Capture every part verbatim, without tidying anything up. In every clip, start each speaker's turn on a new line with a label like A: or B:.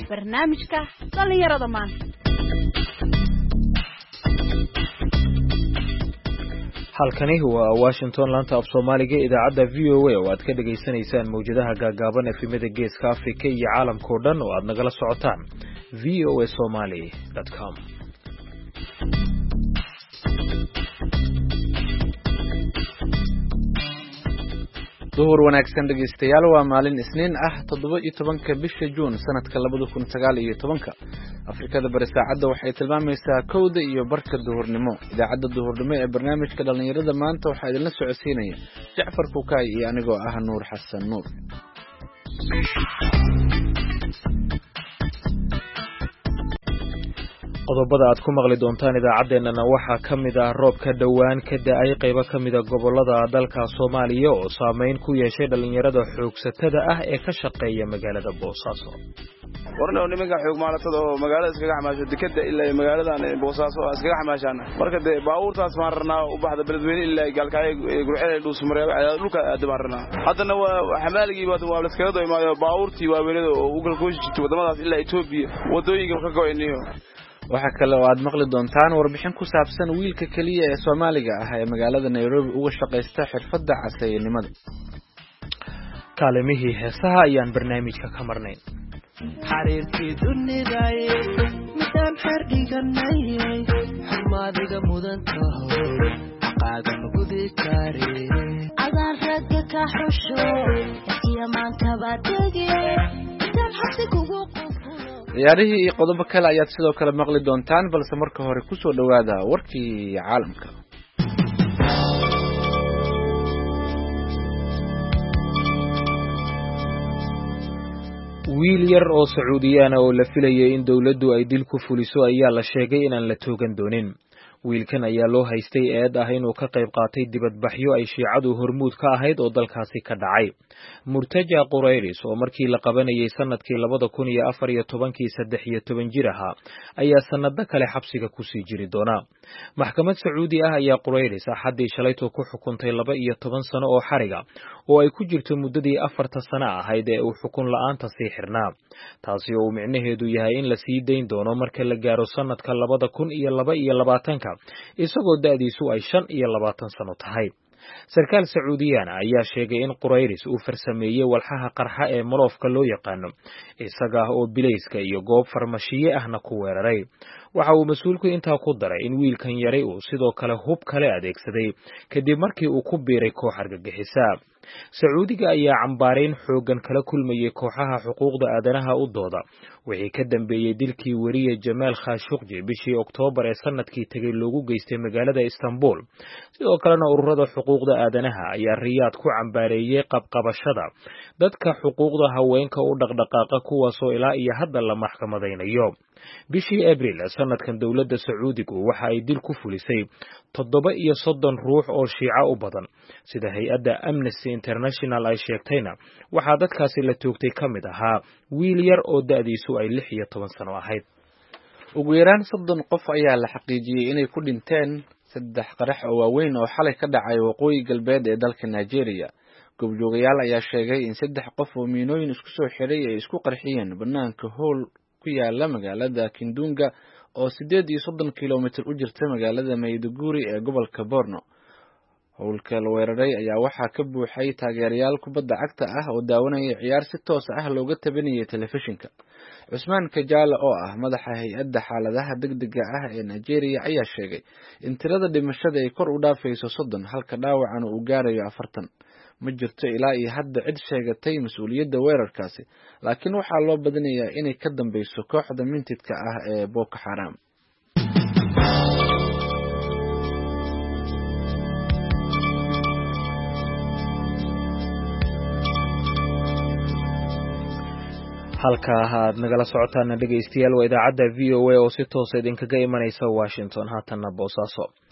A: barnaamijka dhalinyarada maanta.
B: halkani waa Washington laanta af Soomaaliga idaacada V O A oo aad ka dhageysanaysaan mawjadaha gaagaaban ee filimada Geeska Afrika iyo caalamka oo dhan oo aad nagala socotaan v o a somali dot com. duhur wanaagsan dhageystayaal, waa maalin Isniin ah toddoba iyo tobanka bisha Juun sanadka laba kun iyo sagaal iyo tobanka. Afrikada bari saacada waxay tilmaamaysaa kowda iyo barka duhurnimo. Idaacada duhurnimo ee barnaamijka dhalinyarada maanta waxaa idinla socodsiinaya Jacfar Kukaay iyo anigoo ah Nuur Xasan Nuur. qodobada aad ku maqli doontaan idaacadeennana waxaa ka mid ah roob ka dhowaan ka da'ay qaybo ka mid a gobolada dalka Soomaaliya oo saameyn ku yeeshay dhalinyarada xoogsatada ah ee ka shaqeeya magaalada Boosaaso.
C: warna nimanka xoog maalatada oo magaalada iskaga xamaasho dekada ilaa magaaladan Boosaaso iskaga xamaashaan marka de baabuurtaas maarnaa u baxda beledweyne ilaa galkacay gurceel dhuus mareeb dhulka aad maarnaa hadana waa xamaaligi waa la iskaga doomayo baabuurtii waaweynada oo u galkooshi jirtay wadamadaas ilaa Itoobiya wadooyinka ka go'ayniyo.
B: waxa kale oo aad maqli doontaan warbixin ku saabsan wiilka kaliya ee Soomaaliga ah ee magaalada Nairobi uga shaqeysta xirfadda casaynimada. kaalimihii heesaha ayaan barnaamijka ka marnayn.
D: xariirkii dunidaaye midaan xerdhiganay xurmaadiga mudan taho qaadan gudi kare adaan ragga ka xusho yamaanka baadigi midaan xasi kugu
B: ciyaarihii iyo qodobo kale ayaad sidoo kale maqli doontaan, balse marka hore ku soo dhawaada warkii caalamka. wiil yar oo Sacuudiyaan oo la filayay in dawladdu ay dil ku fuliso ayaa la sheegay inaan la toogan doonin. wiilkan ayaa loo haystay eed ah inuu ka qayb qaatay dibadbaxyo ay shiicadu hormuud ka ahayd oo dalkaasi ka dhacay. Murtaja Qurayris oo markii la qabanayay sanadkii labada kun iyo afar iyo tobankii saddex iyo toban jir ahaa ayaa sanado kale xabsiga ku sii jiri doona. maxkamad Sacuudi ah ayaa Qurayris axadii shalayto ku xukuntay laba iyo toban sano oo xariga oo ay ku jirto muddadii afarta sano ahayd ee uu xukun la'aanta sii xirnaa, taasi oo micnaheedu yahay in la sii dayn doono marka la gaaro sanadka labada kun iyo laba iyo labaatanka isagoo da'diisu ay shan iyo labaatan sano tahay. sarkaal Sacuudiyaan ayaa sheegay in Qurayris uu farsameeyay walxaha qarxa ee maloofka loo yaqaano, isaga oo bilayska iyo goob farmashiye ahna ku weeraray. waxa uu mas'uulku intaa ku daray in wiilkan yaray uu sidoo kale hub kale adeegsaday kadib markii uu ku biiray koox argagixisa. Sacuudiga ayaa cambaareyn xoogan kala kulmayay kooxaha xuquuqda aadanaha u dooda wixii ka dambeeyay dilkii wariye Jamaal Khashoggi bishii Oktoobar ee sanadkii tagay loogu geystay magaalada Istanbul. sidoo kalena ururada xuquuqda aadanaha ayaa Riyaad ku cambaareeyay qabqabashada dadka xuquuqda haweenka u dhaqdhaqaaqa kuwaasoo ilaa iyo hadda la maxkamadeynayo. bishii Abriil sanadkan dawladda Sacuudigu waxa ay dil ku fulisay toddoba iyo soddon ruux oo Shiica u badan, sida hay'adda Amnesty International ay sheegtayna waxaa dadkaasi la toogtay ka mid ahaa wiil yar oo da'diisu ay lix iyo toban sano ahayd.
E: ugu yaraan soddon qof ayaa la xaqiijiyay inay ku dhinteen saddex qarax oo waaweyn oo xalay ka dhacay waqooyi galbeed ee dalka Nigeria. goobjoogayaal ayaa sheegay in saddex qof oo miinooyin isku soo xiray ay isku qarxiyeen banaanka hool ku yaala magaalada Kindunga oo sideed iyo soddon kiiloomitir u jirta magaalada Maiduguri ee gobolka Borno. howlka la weeraray ayaa waxaa ka buuxay taageerayaal kubadda cagta ah oo daawanaya ciyaar si toos ah looga tabanayay telefishinka. Cusmaan Kajala oo ah madaxa hay'adda xaaladaha degdega ah ee Nigeria ayaa sheegay in tirada dhimashada ay kor u dhaafayso soddon halka dhaawacana uu gaarayo afartan. ma jirto ilaa iyo hadda cid sheegatay mas'uuliyadda weerarkaasi, laakiin waxaa loo badinayaa inay ka dambayso kooxda mintidka ah ee Boko Haram.
B: halka aad nagala socotaan dhageystayaal waa idaacadda V O A oo si toos ah idinkaga imanaysa Washington. haatanna Boosaaso.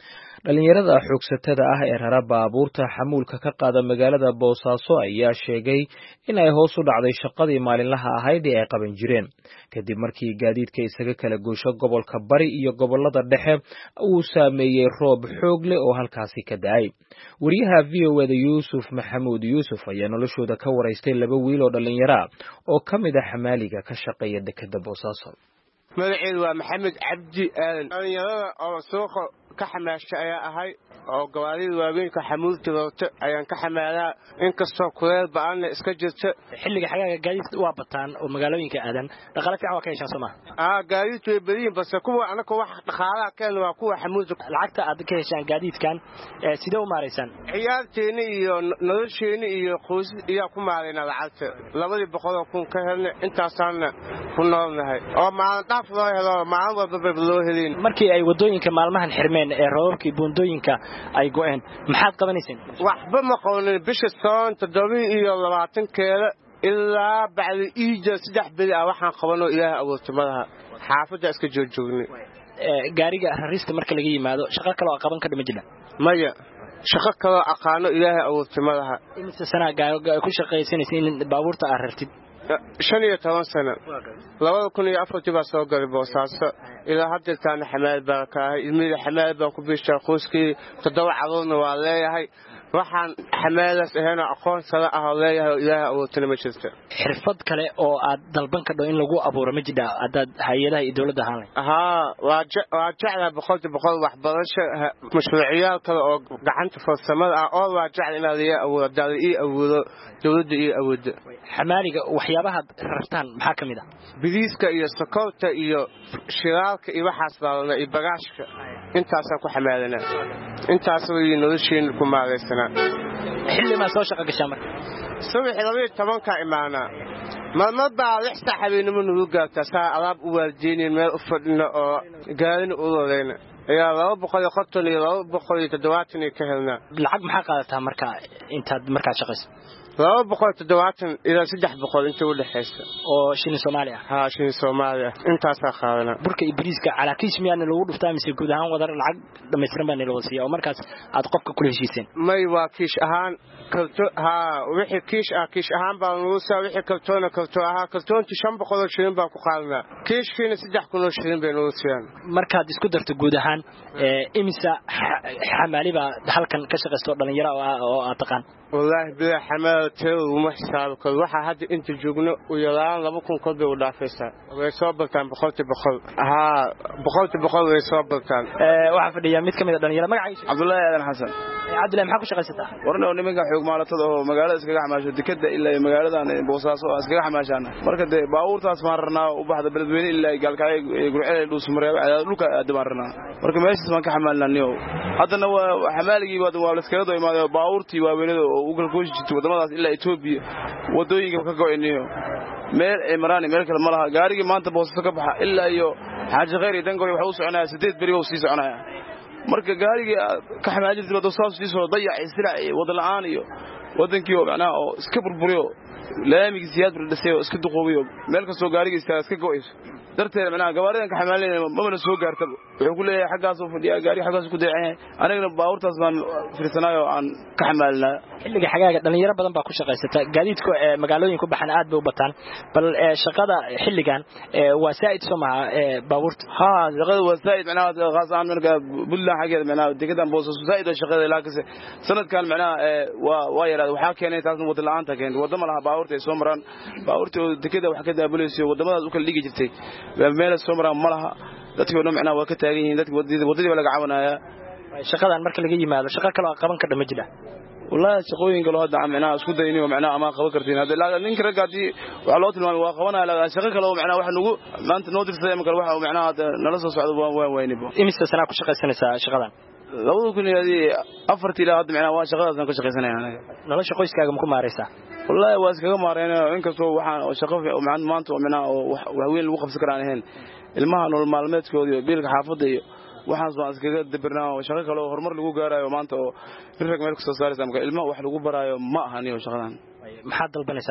B: dhalinyarada xoogsatada ah ee rara baabuurta xamuulka ka qaada magaalada Boosaaso ayaa sheegay in ay hoos u dhacday shaqadii maalinlaha ahayd ee ay qaban jireen kadib markii gaadiidka isaga kala goosho gobolka Bari iyo gobolada dhexe uu saameeyay roob xoog leh oo halkaasi ka da'ay. Wariyaha V O A da Yuusuf Maxamuud Yuusuf ayaa noloshooda ka waraystay laba wiil oo dhalinyaro ah oo ka mid ah xamaaliga ka shaqeeya dekedda Boosaaso.
F: magaceedu waa Maxamed Cabdi Aadan dhalinyarada oo suuqa ka xamaashay ayaa ahay oo gawaarida waaweynka xamuulta wata ayaan ka xamaalaa inkastoo kuleel ba'an iska jirta
G: xilliga xagaaga gaadiidka waa bataan oo magaalooyinka aadan dhaqaale fiican waa ka heshaan Soomaa
F: ah gaadiidku way badiin balse kuwa anaka wax dhaqaalaha kale waa kuwa xamuulta
G: lacagta aad ka heshaan gaadiidkan sidoo u maareysan
F: ciyaarteena iyo nolosheena iyo qoys iyo ku maareyna lacagta labadii boqol oo kun ka helna intaasana ku noolnahay oo maalin dhaaf loo helo maalin walba loo helin
G: markii ay wadooyinka maalmahan xirmeen ee roobkii buundooyinka ay go'een maxaad qabanayseen
F: waxba ma qownin bisha soon toddoba iyo labaatan keeda ilaa bacdi iija saddex bili ah waxaan qabanoo ilaahay awoodtimadaha xaafadda iska joojoognay
G: gaariga rarista marka laga yimaado shaqo kale oo qaban ka dhima jira
F: maya shaqo kale aqaano ilaahay awoodtimadaha
G: imise sana ku shaqaysanaysiin baabuurta aad rartid
F: shan iyo toban sano labada kun iyo afartii baa soo galay Boosaaso ilaa haddeertaan xamaal baa ka ahay ilmihiisa xamaal baa ku biishaa qoyskii toddoba cadoodna waa leeyahay waxaan xamaalaas ahayn aqoon sala ah leeyahay oo ilaahay awoodtana ma jirto
G: xirfad kale oo aad dalban ka dhoo in lagu abuuro ma jira adaad hay'adaha iyo dawladda ahaan
F: haa waa waa jeclaa boqolkiiba boqol waxbarasho mashruuciyaal kale oo gacanta farsamada ah oo waa jecel inaad iyo awoodaad iyo awoodo dawladda iyo awoodda
G: xamaaliga waxyaabaha rartaan maxaa ka mid ah
F: biliiska iyo sokorta iyo shiraalka iyo waxaas baalana iyo bagaashka intaasaan ku xamaalanaa intaas way nolosheen ku maareysanaa
G: xilli ma soo shaqo gashaa marka
F: subax laba iyo toban ka imaanaa marma baa lix saaxiibinimo nugu gaartaa saa alaab u waardiineen meel u fadhino oo gaarin u roleena ayaa laba boqol iyo konton iyo laba boqol iyo toddobaatan ka helnaa
G: lacag maxaa qaadataa marka intaad markaa shaqayso
F: laba boqol iyo toddobaatan ilaa saddex boqol inta u dhaxaysa
G: oo shilin Soomaali ah
F: ha shilin Soomaali ah intaas ka qaadana
G: burka ibriiska calaakiis miyaan lagu dhuftaa mise guud ahaan wadar lacag dhameystiran baan loo siiyaa oo markaas aad qofka kula heshiiseen
F: may waa kiish ahaan kalto ha wixii kiish ah kiish ahaan baan lagu saa wixii kaltoona kalto ahaa kaltoonti shan boqol oo shilin baan ku qaadana kiishkiina saddex kun oo shilin bay loo siiyaan
G: markaad isku darto guud ahaan ee imisa xamaali baa halkan ka shaqeysto dhalinyaro oo aad taqaan
F: wallahi bila xamaal teew uma xisaab kal waxa hadda inta joogno u yaraan laba kun koob u dhaafaysa way soo baltaan boqolkiiba boqol ha boqolkiiba boqol way soo baltaan
G: ee waxa fadhiya mid kamid ah dhalinyaro magaciisa
C: Cabdullaahi Aadan Xasan
G: Cabdullaahi maxaa ku shaqaysataa
C: warna nimanka xoog maalatada oo magaalada iskaga xamaasho dekedda ilaa magaaladan Boosaaso iskaga xamaashaan marka de baabuurtaas maarnaa u baxda beledweyne ilaa galkacay gurceel dhuus mareeb dhulka aadmarnaa marka meeshaas ma ka xamaalnaniyo haddana waa xamaaligii baad waa la iskaga doo imaado baabuurtii waaweynada oo u galkooshi jirtay wadamadaas ilaa Itoobiya wadooyinka ka go'ayniyo meel ay maraan meel kale malaha gaarigii maanta Boosaaso ka baxa ilaa iyo xaaji khayr idan goor waxa uu soconaya sideed bari oo sii soconaya marka gaarigii ka xamaajirtay wado saas sii soo dayacay sila wada la'aan iyo wadankii oo macnaa oo iska burburiyo laamigi siyaad bardasay oo iska duqoobiyo meel ka soo gaarigii iska go'ayso darteed macnaa gawaaridan ka xamaalinay ma soo gaartaba wuxuu ku leeyahay xaggaas oo fadhiya gaari xaggaas ku deecay anagana baabuurtaas baan fiirsanayo aan ka xamaalnaa
G: xilliga xagaaga dhalinyaro badan baa ku shaqaysata gaadiidku ee magaalooyin ku baxan aad bay u bataan bal shaqada xilligan waa saa'id Soomaa ee baabuurta
C: ha shaqada waa saa'id macnaa qaasaan marka bulla xageed macnaa degadan Boosaaso saa'id oo shaqada laakiin sanadkan macnaa waa waa yaraad waxa keenay taas wada la'aanta keentay wadamo laha baabuurta ay soo maraan baabuurta degada wax ka daabulayso wadamadaas u kala dhigi jirtay meel soo maraan malaha dadkii oo macnaa waa ka taagan yihiin dadkii wadadii wadadii laga cabanaya
G: shaqadan marka laga yimaado shaqo kale oo qaban ka dhama jira
C: wallahi shaqooyinka loo hadda macnaa isku dayniyo macnaa ama qaban kartiin hada la ninka ragaadii waxa loo tilmaamay waa qabanaya la shaqo kale oo macnaa wax nagu maanta noo dirsaday ama kale waxa macnaa nala soo socdo waa waynibo
G: imisa sana ku shaqaysanaysaa shaqadan
C: labada kun iyo afartii ilaa hadda macnaa waa shaqadaas aan ka shaqaysanaya
G: nolosha qoyskaaga ma ku maareysaa
C: wallahi waa iskaga maareynayo inkastoo waxaan shaqo maanta macnaa wax weyn lagu qabsan karaan ahayn ilmaha nolol maalmeedkooda iyo biilka xaafadda iyo waxaas baan iskaga dabirnaa shaqo kale oo horumar lagu gaarayo maanta oo rag meel ka soo saaraysa marka ilmaha wax lagu baraayo ma ahaniyo shaqadan
G: maxaad dalbanaysaan marka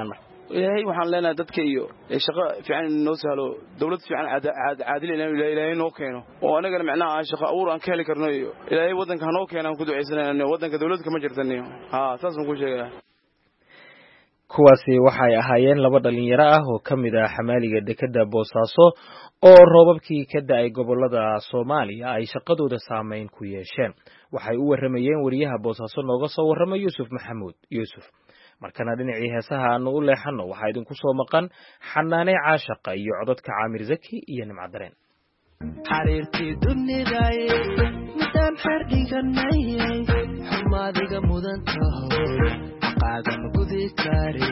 C: ilaahay waxaan leenahay dadka iyo shaqo fiican noo sahlo dawlad fiican caadil ilaahay noo keeno oo anagana macnaha shaqo abuur aan ka heli karno iyo ilaahay wadanka noo keeno aan ku duceysanayno wadanka dawladda ma jirtaniyo ha taas aan ku sheegaa
B: kuwaasi waxay ahaayeen laba dhalinyaro ah oo ka mid ah xamaaliga dekedda Boosaaso oo roobabkii ka da'ay gobolada Soomaaliya ay shaqadooda saameyn ku yeesheen waxay u waramayeen wariyaha Boosaaso nooga soo waramay Yuusuf Maxamuud Yuusuf markana dhinacii heesaha aanu u leexano waxa idinku soo maqan xanaane caashaqa iyo codadka Caamir Zaki iyo Nimca Dareen
D: xariirtii dunidaaye midaan xardhiganay xumaadiga mudan taho qaadan gudi kare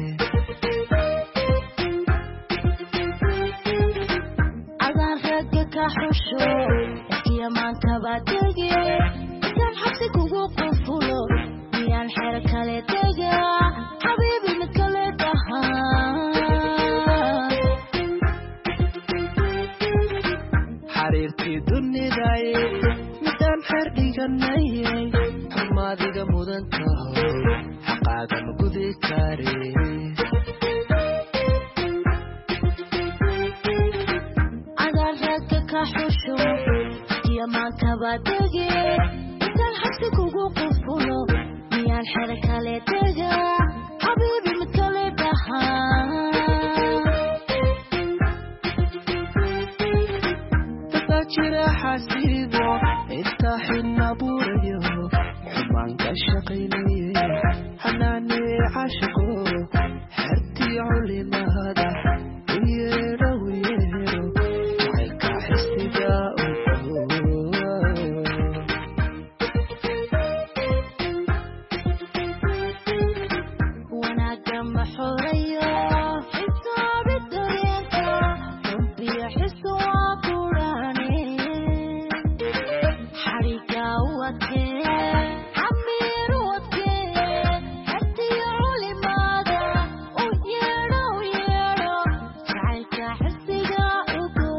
H: adan ragga ka xusho iyo maanta baadege kan xabsi kugu qufulo miyaan xer kale tega habiibi mid kale dhaha
D: xariirtii dunidaaye midaan xardhiganay xumaadiga mudan taho qaadan gudi kare
H: adan ragga ka xusho iyo maanta baadege kan xabsi kugu qufulo miyaan xer kale tega habiibi mid kale dhaha
D: jira xasiibo inta xinna buurayo xumaan ka shaqaynaya xanaane caashaqo xertii culimada u yeedho u yeedho jacaylka xisiga
H: wanaagga ma xoreeyo xisaabi dareenka xubbiyo xiso waa qurane xariga wadke xamiir wadke xertiyo culimada u yeedho u yeedho jacaylka xisiga ugo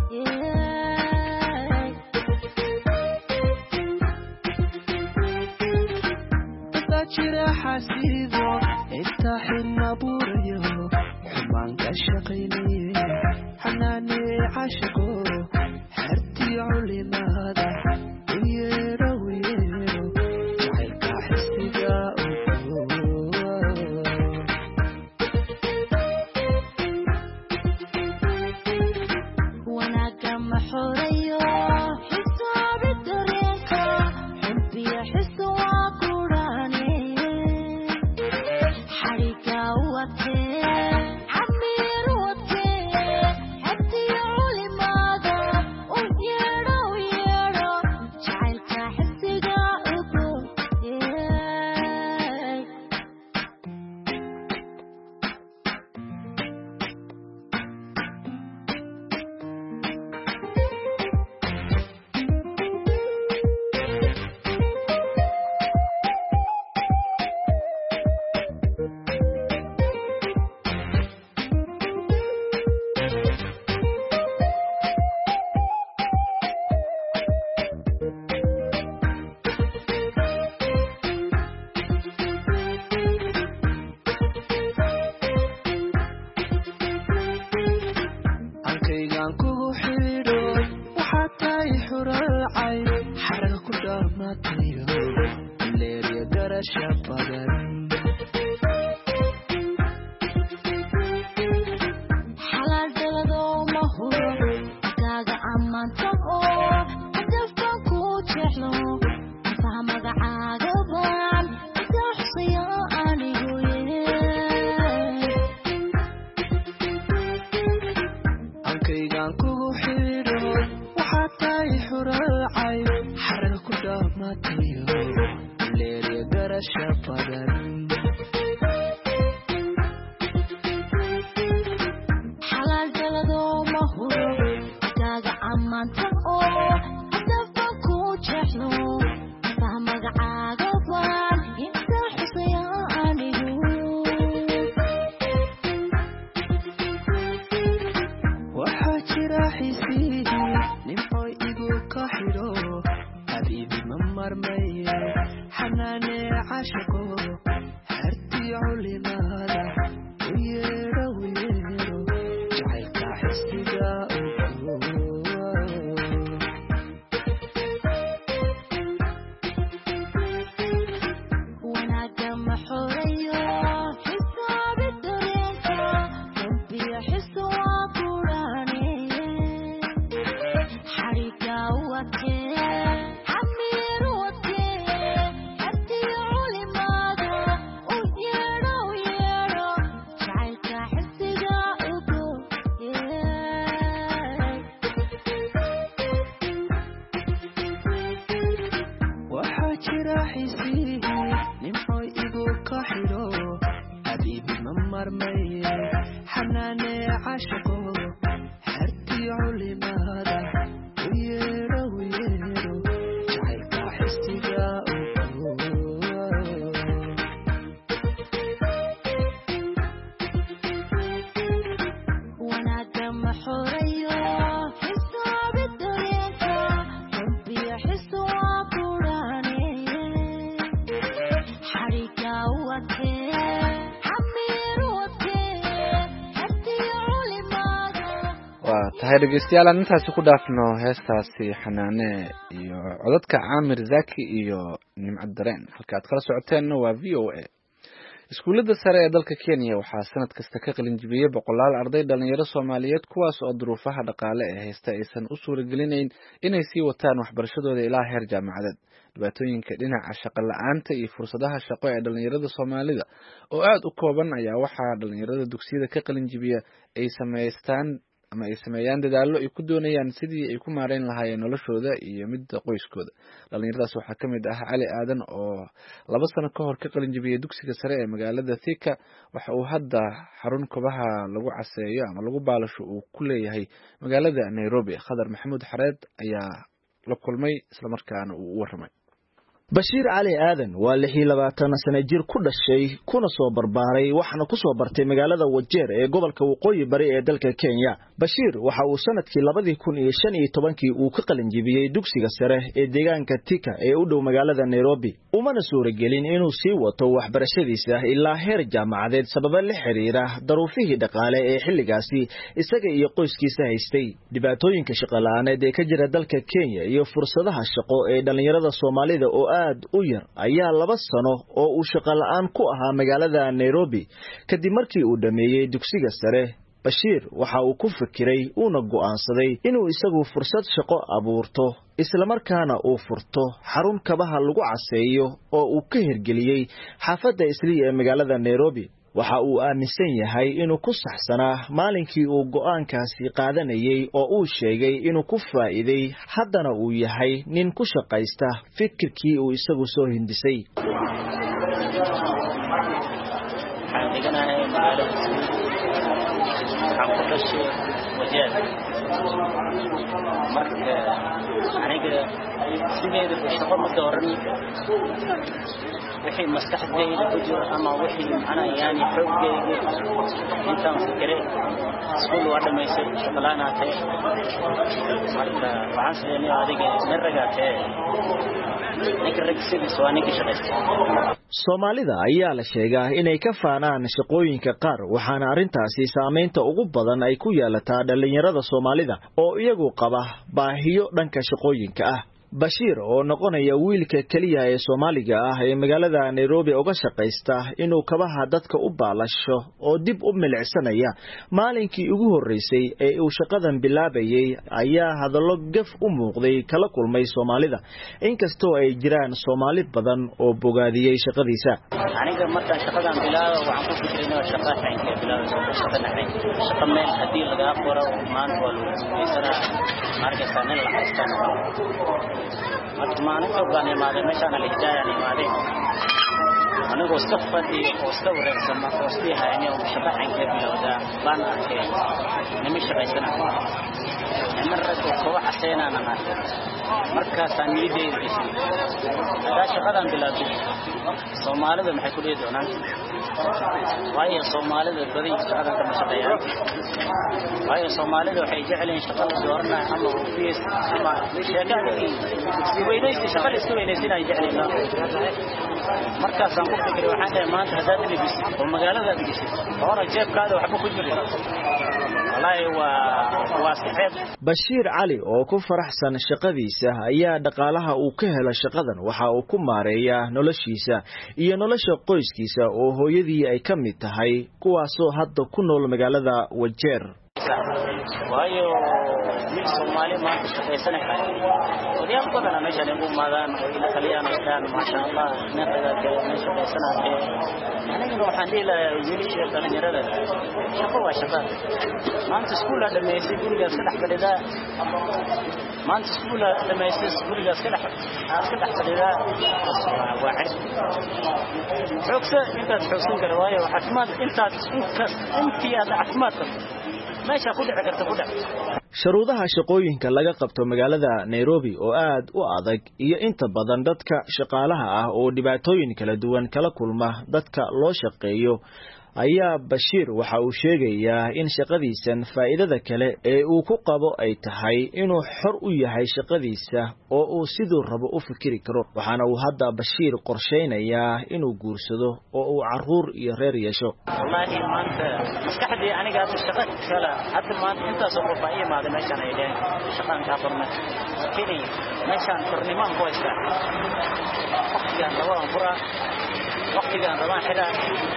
D: jira xasiibo inta xinna buurayo xumaan ka shaqaynaya xanaane caashaqo xertii culimada u yeedho u yeedho jacaylka xisiga
H: wanaagga ma xoreeyo xisaabi dareenka xubbiyo xiso waa qurane xariga wadke xamiir wadke xertiyo culimada u yeedho u yeedho jacaylka xisiga ugo
D: halkaygaan kugu xidho waxaa tahay xuraacay xaraga ku dhammaatayo leeriya garasha badan
H: xalaal daladoo ma huro kaaga ammaanta oo hadafkan ku jeclo afaha magacaaga baan intaa xusayo anigu
D: halkaygaan kugu xidho waxaa tahay xuraacay xaraga ku dhammaatayo leeriya garasha badan
H: xalaal daladoo ma huro kaaga ammaanta oo hadafkan ku jeclo afaha magacaaga baan intaa xusayo anigu
D: waxaa jira xisiidii nimcoy igu ka xidho habiibi ma marmaye xanaane caashaqo xertii culimada u jira xiisihi nimcoy igu ka xidho habiibi ma marmaye xanaane cashaqo xertii culimada u yeedho u yeedho jacaylka xisiga
H: wanaaga ma xoreeyo xisaabi dareenka xubbiya xisu waa buraane xariga u adkee xamiir u adkee xertii culimada.
E: waa tahay dhegeystayaal aan intaasi ku dhaafno heestaasi xanaane iyo codadka caamir zaki iyo nimcad dareen halka aad kala socoteenna waa v o a. iskuullada sare ee dalka Kenya waxaa sanad kasta ka qalin jibiyay boqolaal arday dhalinyaro Soomaaliyeed kuwaas oo duruufaha dhaqaale ee haysta aysan u suuragelinayn inay sii wataan waxbarashadooda ilaa heer jaamacadeed. dhibaatooyinka dhinaca shaqo la'aanta iyo fursadaha shaqo ee dhalinyarada Soomaalida oo aad u kooban ayaa waxaa dhalinyarada dugsiyada ka qalin jibiya ay sameystaan ama ay sameeyaan dadaallo ay ku doonayaan sidii ay ku maareyn lahaayeen noloshooda iyo midda qoyskooda. dhalinyaradaas waxaa ka mid ah Cali Aadan oo laba sano ka hor ka qalin jibiyay dugsiga sare ee magaalada Thika. waxa uu hadda xarun kobaha lagu caseeyo ama lagu baalasho uu ku leeyahay magaalada Nairobi. Khadar Maxamuud Xareed ayaa la kulmay isla markaana uu u warramay.
I: Bashiir Cali Aadan waa lix iyo labaatan sano jir ku dhashay kuna soo barbaaray waxna ku soo bartay magaalada Wajeer ee gobolka Waqooyi Bari ee dalka Kenya. Bashiir waxa uu sanadkii laba kun iyo shan iyo toban uu ka qalin jibiyay dugsiga sare ee deegaanka Thika ee u dhow magaalada Nairobi. Umana suuragelin inuu sii wato waxbarashadiisa ilaa heer jaamacadeed sabab la xiriira daruufihii dhaqaale ee xilligaasi isaga iyo qoyskiisa haystay. dhibaatooyinka shaqo la'aaneed ee ka jira dalka Kenya iyo fursadaha shaqo ee dhalinyarada Soomaalida oo aad u yar ayaa laba sano oo uu shaqo la'aan ku ahaa magaalada Nairobi kadib markii uu dhameeyay dugsiga sare. Bashiir waxa uu ku fikiray una go'aansaday inuu isagu fursad shaqo abuurto isla markaana uu furto xarun kabaha lagu caseeyo oo uu ka hirgeliyay xaafadda Islii ee magaalada Nairobi. waxa uu aaminsan yahay inuu ku saxsanaa maalinkii uu go'aankaasi qaadanayay oo uu sheegay inuu ku faa'iiday haddana uu yahay nin ku shaqaysta fikirkii uu isagu soo hindisay.
J: wixii maskaxdayda ku jiro ama wixii macna yaani xooggeeda intaan fikiray iskuul waa dhamaysay shaqalaanaatay marka waxaan sameeyay adiga naragaatay ninka ragsidiisa waa ninka shaqaysta.
I: Soomaalida ayaa la sheegaa inay ka faanaan shaqooyinka qaar waxaana arintaasi saameynta ugu badan ay ku yeelataa dhalinyarada Soomaalida oo iyagu qaba baahiyo dhanka shaqooyinka ah. Bashiir oo noqonaya wiilka kaliya ee Soomaaliga ah ee magaalada Nairobi uga shaqaysta inuu kabaha dadka u baalasho oo dib u milicsanaya maalinkii ugu horeysay ee uu shaqadan bilaabayay ayaa hadallo gaf u muuqday kala kulmay Soomaalida inkastoo ay jiraan Soomaali badan oo bogaadiyay shaqadiisa.
J: aniga markaan shaqadan bilaabo waxaan ku fikirnaa shaqada aynka bilaabo shaqada naxay shaqo meel hadii laga qoro maanta waa lagu sameeyay marka sanad la haystaan أتمنى أن يمادي مشان الإهداء يمادي أنا قصدي قصدي سما قصديها يعني وشبه عن كبير وده بان أكيد نمشي بيسنا مرة كوا حسينا أنا مرة مركز سنيدي بيسنا هذا شغلة بلادي Soomaalida maxay ku leedahay waayo Soomaalida bari shaqada ka shaqeeyaan waayo Soomaalida waxay jecleen shaqada doorna ama office ama shaqada si weynaysi shaqada si weynaysi ay jecleen markaas aan ku fikiray waxaan leeyahay maanta hadaad dhigis oo magaalada dhigis hore jeebkaada waxba ku jiro wallahi waa waa saxib.
I: Bashiir Cali oo ku faraxsan shaqadiisa ayaa dhaqaalaha uu ka helo shaqadan waxa uu ku maareeyaa noloshiisa iyo nolosha qoyskiisa oo hooyadii ay ka mid tahay kuwaasoo hadda ku nool magaalada Wajeer.
J: qoyska waayo mid Soomaali ma ku shaqaysan karo wadiyaal badan meesha ugu maadaan oo ila kaliyaan istaan ma sha Allah naqada kale meesha shaqaysanaa aniga waxaan diilaa wiilashii dhalinyarada shaqo waa shaqo maanta iskuulada dhameysay guriga saddex balida maanta iskuulada dhameysay guriga saddex saddex balida waa cid xoogsa intaad xoogsan karo waayo caafimaad intaad intii aad caafimaad meesha ku dhici karta ku dhici
I: sharuudaha shaqooyinka laga qabto magaalada Nairobi oo aad u adag iyo inta badan dadka shaqaalaha ah oo dhibaatooyin kala duwan kala kulma dadka loo shaqeeyo ayaa Bashiir waxa uu sheegayaa in shaqadiisan faa'iidada kale ee uu ku qabo ay tahay inuu xor u yahay shaqadiisa oo uu sidoo rabo u fikiri karo waxaana uu hadda Bashiir qorsheynayaa inuu guursado oo uu caruur iyo reer yeesho
J: wallahi maanta maskaxdii aniga shaqo kala hadda maanta inta soo qofay maada meeshan ay leeyahay shaqan ka qorna kini meeshan qornimaan ku istaa waqtigan labada fura waqtigan labada xira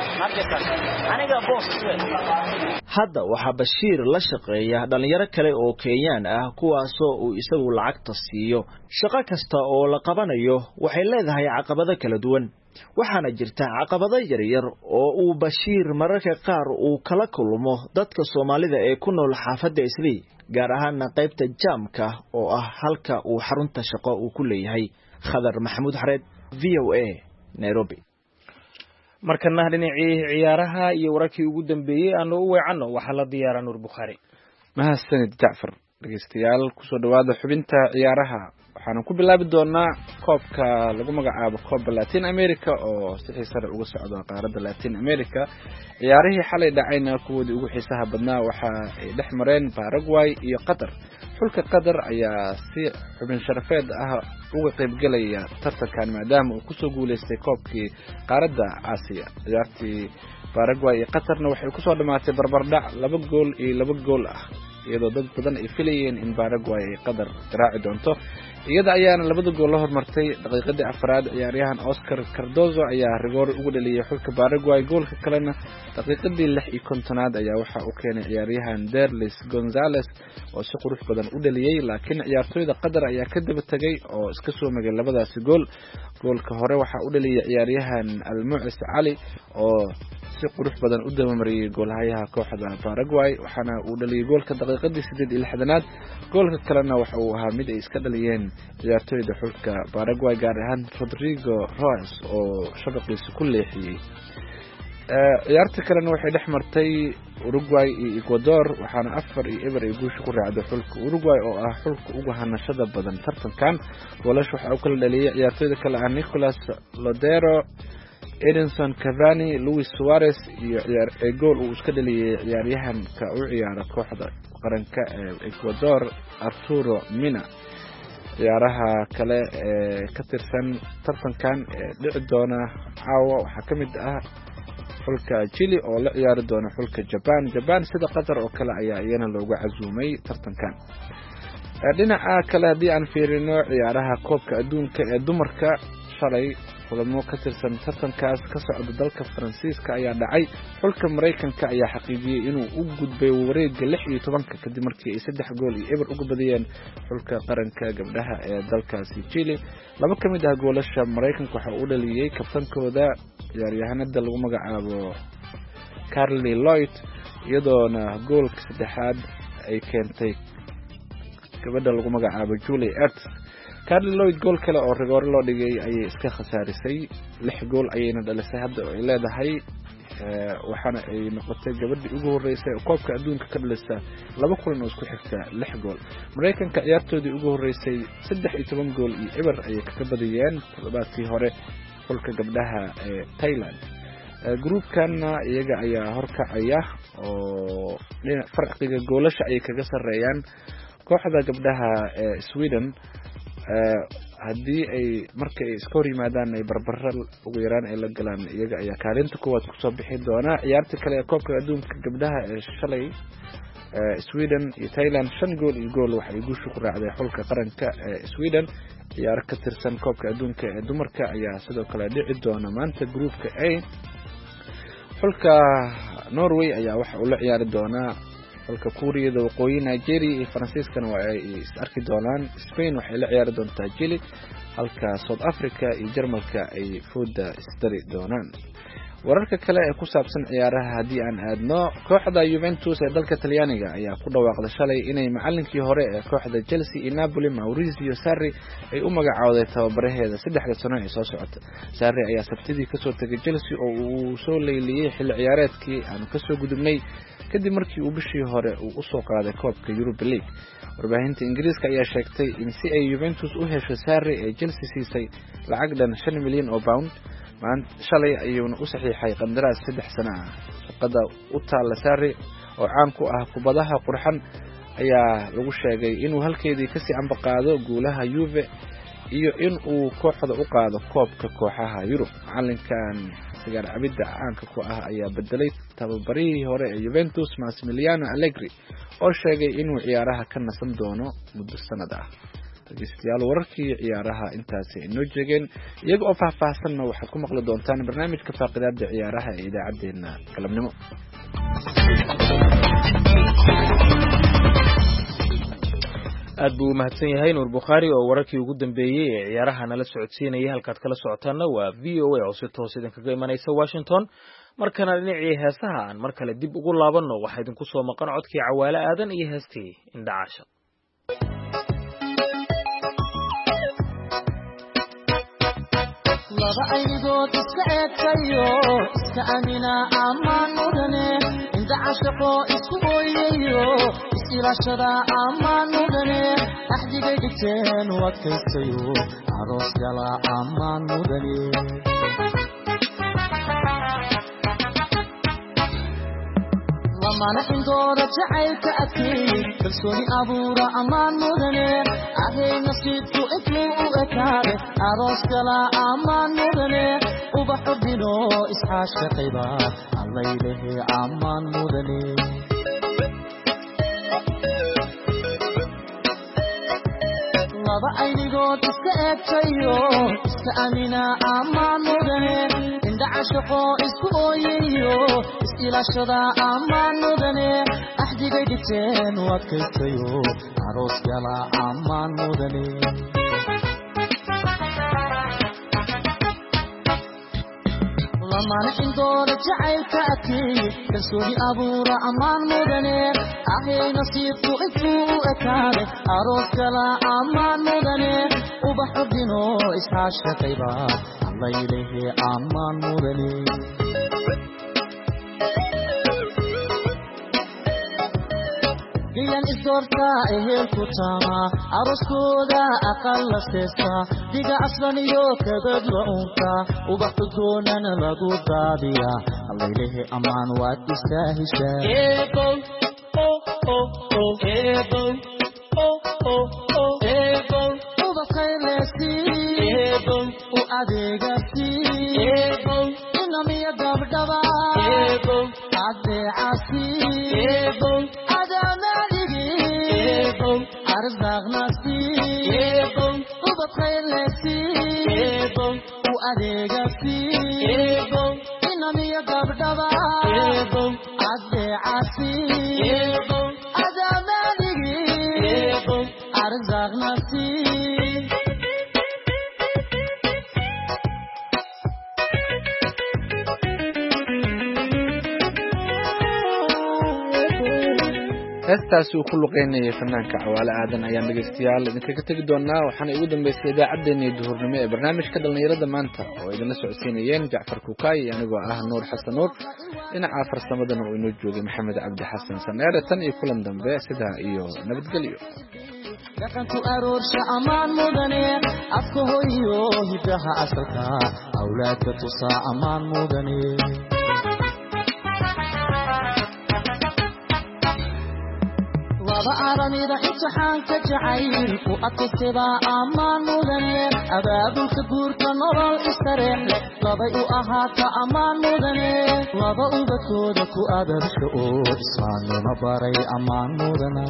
I: hadda waxa Bashiir la shaqeeya dhalinyaro kale oo Kenyaan ah kuwaasoo uu isagu lacagta siiyo shaqo kasta oo la qabanayo waxay leedahay caqabado kala duwan waxaana jirta caqabado yar yar oo uu Bashiir mararka qaar uu kala kulmo dadka Soomaalida ee ku nool xaafadda Islii gaar ahaan qaybta jaamka oo ah halka uu xarunta shaqo uu ku leeyahay Khadar Maxamuud Xareed V O A Nairobi
B: markana dhinacii ciyaaraha iyo wararkii ugu dambeeyay aanu u weecanno waxa la diyaaraa Nuur Bukhari
E: mahadsanid Jacfar dhageystayaal ku soo dhawaada xubinta ciyaaraha waxaan ku bilaabi doonaa koobka lagu magacaabo Copa Latin America oo si xiiso leh uga socda qaaradda Latin America ciyaarihii xalay dhacayna kuwoodii ugu xiisaha badnaa waxa ay dhex mareen Paraguay iyo Qatar xulka Qatar ayaa si xubin sharafeed ah uga qayb galaya tartankan maadaama uu ku soo guuleystay koobkii qaaradda Aasiya ciyaartii Paraguay iyo Qatarna waxay ku soo dhamaatay barbardhac laba gool iyo laba gool ah iyadoo dad badan ay filayeen in Paraguay ay Qatar raaci doonto iyada ayaana labada gool la hormartay daqiiqadii afraad ciyaaryahan Oscar Cardozo ayaa rigoor ugu dhaliyay xulka Paraguay goolka kalena daqiiqadii lix iyo konton-aad ayaa waxa uu keenay ciyaaryahan Derlis Gonzalez oo si qurux badan u dhaliyay laakiin ciyaartoyda Qatar ayaa ka daba tagay oo iska soo magay labadaasi gool goolka hore waxa uu dhaliyay ciyaaryahan Al-Mu'is Ali oo si qurux badan u dabamariyay goolhayaha kooxda Paraguay waxaana uu dhaliyay goolka daqiiqadii siddeed iyo lixdan-aad goolka kalena waxa uu ahaa mid ay iska dhaliyeen ciyaartoyda xulka Paraguay gaar ahaan Rodrigo Rojas oo shabaqiisa ku leexiyay ciyaarta kalena waxay dhex martay Uruguay iyo Ecuador waxaana afar iyo eber ay guusha ku raacday xulka Uruguay oo ah xulka ugu hanashada badan tartankan goolash waxa uu kala dhaliyay ciyaartoyda kale ah Nicolas Lodero Edinson Cavani Luis Suarez iyo ciyaar ee gool uu iska dhaliyay ciyaaryahanka u ciyaara kooxda qaranka ee Ecuador Arturo Mina ciyaaraha kale ee ka tirsan tartankan ee dhici doona caawa waxaa ka mid ah xulka Chile oo la ciyaari doona xulka Japan Japan sida Qatar oo kale ayaa iyana loogu casuumay tartankan dhinaca kale haddii aan fiirino ciyaaraha koobka adduunka ee dumarka shalay kulamo ka tirsan tartankaas ka socda dalka Faransiiska ayaa dhacay xulka Mareykanka ayaa xaqiijiyay inuu u gudbay wareegga lix iyo tobanka kadib markii ay saddex gool iyo eber uga badiyeen xulka qaranka gabdhaha ee dalkaasi Chile laba ka mid ah goolasha Mareykanka waxa uu dhaliyay kabtankooda ciyaaryahanada lagu magacaabo Carly Lloyd iyadoona goolka saddexaad ay keentay gabadha lagu magacaabo Julie Ertz Carly Lloyd gool kale oo rigoor loo dhigay ayay iska khasaarisay lix gool ayayna dhalisay hadda oo ay leedahay waxaana ay noqotay gabadhii ugu horeysay oo koobka adduunka ka dhalisa laba kulan oo isku xigta lix gool Mareykanka ciyaartoodii ugu horeysay saddex iyo toban gool iyo eber ayay ka badiyeen toddobaadkii hore xulka gabdhaha ee Thailand groupkana iyaga ayaa horkacaya oo farqiga goolasha ay kaga sareeyaan kooxda gabdhaha ee Sweden haddii ay markay iska hor yimaadaan ay barbara ugu yaraan ay la galaan iyaga ayaa kaalinta koowaad kusoo bixi doona ciyaarta kale ee koobka adduunka gabdhaha ee shalay Sweden iyo Thailand shan gool iyo gool waxay guusha ku raacday xulka qaranka ee Sweden ciyaar ka tirsan koobka adduunka ee dumarka ayaa sidoo kale dhici doona maanta groupka A. xulka Norway ayaa waxa uu la ciyaari doonaa dalka kuuriyada waqooyi nigeria iyo faransiiskana waa ay is arki doonaan. spain waxay la ciyaari doontaa chile halka south africa iyo jarmalka ay fooda isdari doonaan. wararka kale ee ku saabsan ciyaaraha haddii aan aadno, kooxda Juventus ee dalka Talyaaniga ayaa ku dhawaaqday shalay inay macallinkii hore ee kooxda Chelsea iyo Napoli Maurizio Sarri ay u magacaawaday tababaraheeda saddexda sano ee soo socota. Sarri ayaa sabtidii kasoo tagay Chelsea oo uu soo leyliyay xilli ciyaareedkii aan kasoo gudubnay kadib markii uu bishii hore uu u soo qaaday koobka Europa League. warbaahinta Ingiriiska ayaa sheegtay in si ay Juventus u hesho Sarri ee Chelsea siisay lacag dhan shan milyan oo pound. maanta shalay ayuuna u saxiixay qandaraas saddex sano ah. shaqada u taala Sarri oo caan ku ah kubadaha qurxan ayaa lagu sheegay inuu halkeedii kasii amba qaado guulaha Juve iyo in uu kooxda u qaado koobka kooxaha Yurub. macalinkan sigaar cabida caanka ku ah ayaa bedelay tababarihii hore ee Juventus Massimiliano Allegri oo sheegay inuu ciyaaraha ka nasan doono muddo sanad ah. dhageystayaal wararkii ciyaaraha intaasi inoo jeegeen iyaga oo faahfaahsanna waxaad ku maqli doontaan barnaamijka faaqidaada ciyaaraha ee idaacadeena galabnimo.
B: aad buu u mahadsan yahay Nuur Bukhaari oo wararkii ugu dambeeyay ee ciyaaraha nala socodsiinayay. halkaad kala socotaana waa V O A oo si toos idinkaga imanaysa Washington. markana dhinacii heesaha aan mar kale dib ugu laabanno waxaa idinku soo maqan codkii Cawaale Aadan iyo heestii Indhacaasha.
K: laba aynigood iska eegtayo iska amina ammaan mudane indhacashaqo isku ooyayo is-ilaashada ammaan mudane axdigay dhigteen u adkaystayo aroos gala ammaan mudane lamana indooda jacaylka adkeey kalsooni abuura ammaan mudane ahay nasiibku intuu u ekaade aroos gala ammaan mudane ubaxu dhino isxaashaqayba allaylehe ammaan mudane laba aynigood iska eegtayo iska amina ammaan mudane indhacashaqo isku ooyayo is-ilaashada ammaan mudane axdigay dhigteen u adkaystayo aroos gala ammaan mudane lamana indooda jacaylka adkeey kalsooni abuura ammaan mudane ahay nasiibku intuu u ekaade aroos gala ammaan mudane ubaxu dhino isxaashaqayba allaylehe ammaan mudane giyan isdoorta ehelku taama aroskooda aqal la seesta diga aslan iyo kabad la unka ubaxu doonana lagu daadiya allaylehe ammaan waad istaahishaa ubakaylesi u adeegasi inamiya gabdhaba adeecasi arzaqnasi ubakaylesi u adeegasi inamiya gabdhaba adeecasi adamanigi arzaqnasi
E: heestaasi uu ku luqeynayay fanaanka Cawaale Aadan ayaan dhegeystayaal idinkaga tegi doonaa. waxaana ugu dambeysay idaacaddeenii duhurnimo ee barnaamijka dhalinyarada maanta oo idinla socodsiinayeen Jacfar Kukaay anigoo ah Nuur Xasan Nuur. dhinaca farsamadana uu inoo joogay Maxamed Cabdi Xasan Saneere. tan iyo kulan dambe sidaa iyo nabadgelyo.
K: dhaqanku aroorsha ammaan mudane afka hooyo hidaha asalka awlaadka tusaa ammaan mudane laba aramida imtixaanka jacaylku adkaystaba ammaan mudane abaabulka guurka nolol istareex leh labay u ahaata ammaan mudane laba ubadkooda ku adabsha oo islaamnimo baray ammaan mudana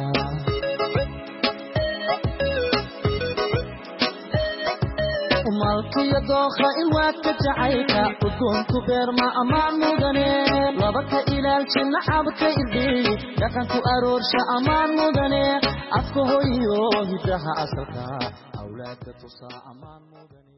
K: malkiyo dooqa ilwaadka jacaylka udgoonku beerma ammaan mudane labaka ilaalji nacabka irdhiyi dhaqanku aroorsha ammaan mudane afka hoyo hidaha asalka awlaadka tusaa ammaan mudane